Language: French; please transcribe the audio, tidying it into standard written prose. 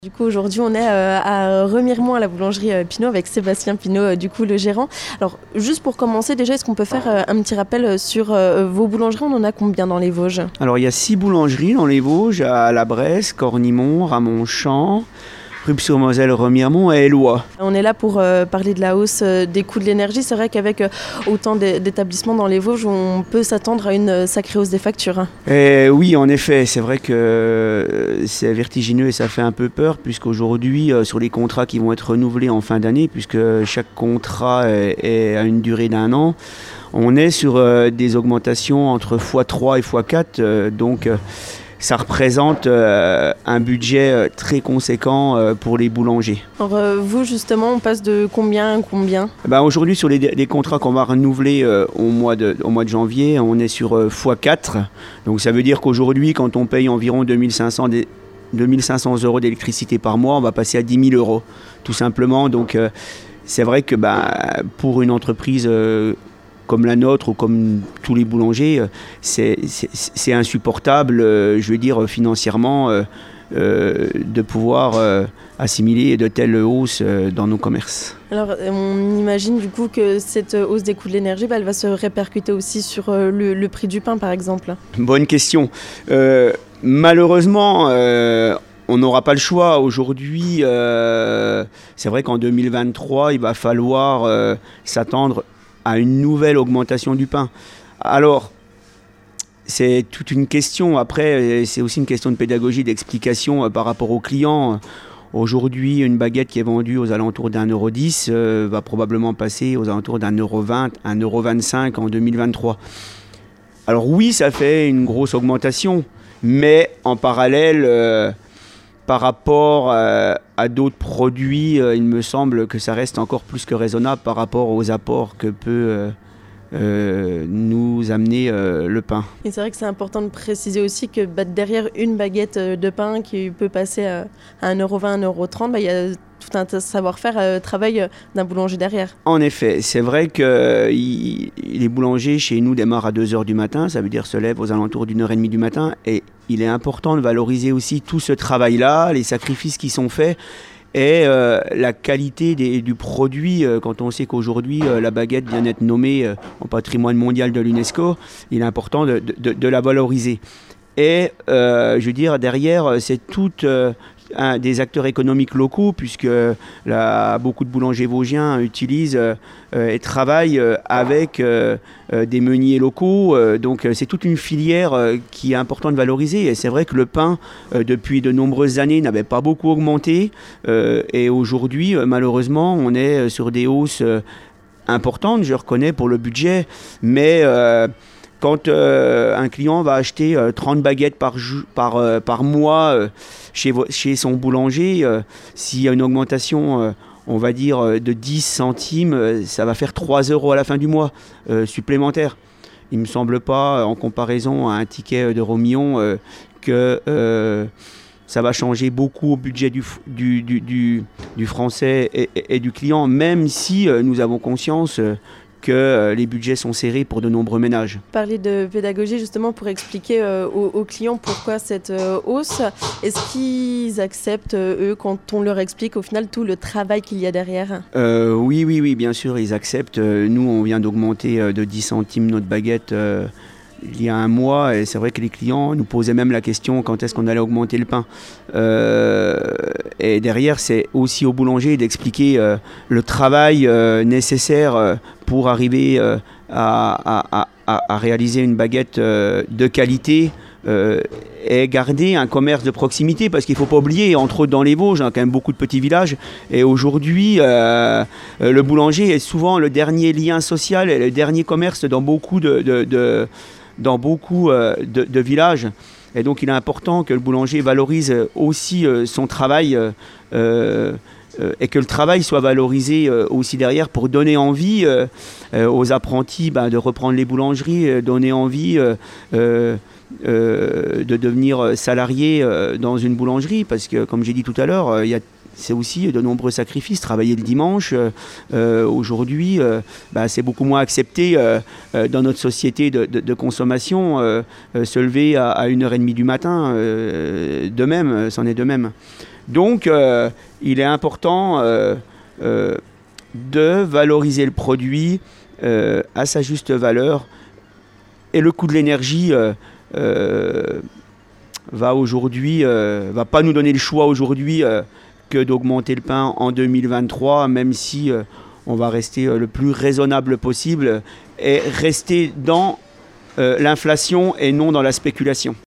Du coup, aujourd'hui, on est à Remiremont, à la boulangerie Pinault, avec Sébastien Pinault, du coup, le gérant. Alors, juste pour commencer, déjà, est-ce qu'on peut faire un petit rappel sur vos boulangeries? On en a combien dans les Vosges? Alors, il y a 6 boulangeries dans les Vosges, à La Bresse, Cornimont, Ramonchamp, Rupt-sur-Moselle, Remiremont et Éloie. On est là pour parler de la hausse des coûts de l'énergie. C'est vrai qu'avec autant d'établissements dans les Vosges, on peut s'attendre à une sacrée hausse des factures. Oui, en effet, c'est vrai que c'est vertigineux et ça fait un peu peur, puisqu'aujourd'hui, sur les contrats qui vont être renouvelés en fin d'année, puisque chaque contrat est à une durée d'1 an, on est sur des augmentations entre x3 et x4, donc ça représente un budget très conséquent pour les boulangers. Alors vous, justement, on passe de combien à combien? Aujourd'hui, sur les contrats qu'on va renouveler au mois de janvier, on est sur x4. Donc ça veut dire qu'aujourd'hui, quand on paye environ 2500 € d'électricité par mois, on va passer à 10 000 €, tout simplement. Donc c'est vrai que pour une entreprise comme la nôtre ou comme tous les boulangers, c'est insupportable, je veux dire, financièrement, de pouvoir assimiler de telles hausses dans nos commerces. Alors, on imagine du coup que cette hausse des coûts de l'énergie, elle va se répercuter aussi sur le prix du pain, par exemple. Bonne question. Malheureusement, on n'aura pas le choix. Aujourd'hui, c'est vrai qu'en 2023, il va falloir s'attendre à une nouvelle augmentation du pain. Alors, c'est toute une question. Après, c'est aussi une question de pédagogie, d'explication par rapport aux clients. Aujourd'hui, une baguette qui est vendue aux alentours d'1,10 € va probablement passer aux alentours d'1,20 €, 1,25 € en 2023. Alors oui, ça fait une grosse augmentation, mais en parallèle, par rapport à d'autres produits, il me semble que ça reste encore plus que raisonnable par rapport aux apports que peut nous amener le pain. Et c'est vrai que c'est important de préciser aussi que derrière une baguette de pain qui peut passer à 1,20 €, 1,30 €, il y a tout un savoir-faire, travail d'un boulanger derrière. En effet, c'est vrai que les boulangers chez nous démarrent à 2 h du matin, ça veut dire se lèvent aux alentours d'1 h 30 du matin, et il est important de valoriser aussi tout ce travail-là, les sacrifices qui sont faits, et la qualité du produit. Quand on sait qu'aujourd'hui la baguette vient d'être nommée en patrimoine mondial de l'UNESCO, il est important de la valoriser. Et je veux dire, derrière, c'est tout des acteurs économiques locaux, puisque beaucoup de boulangers vosgiens utilisent et travaillent avec des meuniers locaux. Donc c'est toute une filière qui est importante de valoriser. Et c'est vrai que le pain, depuis de nombreuses années, n'avait pas beaucoup augmenté. Et aujourd'hui, malheureusement, on est sur des hausses importantes, je reconnais, pour le budget. Mais quand un client va acheter 30 baguettes par mois chez son boulanger, s'il y a une augmentation, on va dire, de 10 centimes, ça va faire 3 € à la fin du mois supplémentaires. Il ne me semble pas, en comparaison à un ticket de Romillon, que ça va changer beaucoup au budget du français et du client, même si nous avons conscience que les budgets sont serrés pour de nombreux ménages. Parler de pédagogie justement pour expliquer aux clients pourquoi cette hausse. Est-ce qu'ils acceptent, eux, quand on leur explique au final tout le travail qu'il y a derrière? Oui, bien sûr, ils acceptent. Nous, on vient d'augmenter de 10 centimes notre baguette il y a un mois, et c'est vrai que les clients nous posaient même la question quand est-ce qu'on allait augmenter le pain. Et derrière, c'est aussi au boulanger d'expliquer le travail nécessaire pour arriver à réaliser une baguette de qualité et garder un commerce de proximité, parce qu'il ne faut pas oublier, entre autres dans les Vosges, quand même beaucoup de petits villages, et aujourd'hui le boulanger est souvent le dernier lien social et le dernier commerce dans beaucoup de villages. Et donc il est important que le boulanger valorise aussi son travail et que le travail soit valorisé aussi derrière, pour donner envie aux apprentis de reprendre les boulangeries, donner envie de devenir salarié dans une boulangerie, parce que comme j'ai dit tout à l'heure, c'est aussi de nombreux sacrifices. Travailler le dimanche, aujourd'hui, c'est beaucoup moins accepté dans notre société de consommation. Se lever à 1h30 du matin, c'en est de même. Donc, il est important de valoriser le produit à sa juste valeur. Et le coût de l'énergie va pas nous donner le choix aujourd'hui que d'augmenter le pain en 2023, même si on va rester le plus raisonnable possible et rester dans l'inflation et non dans la spéculation.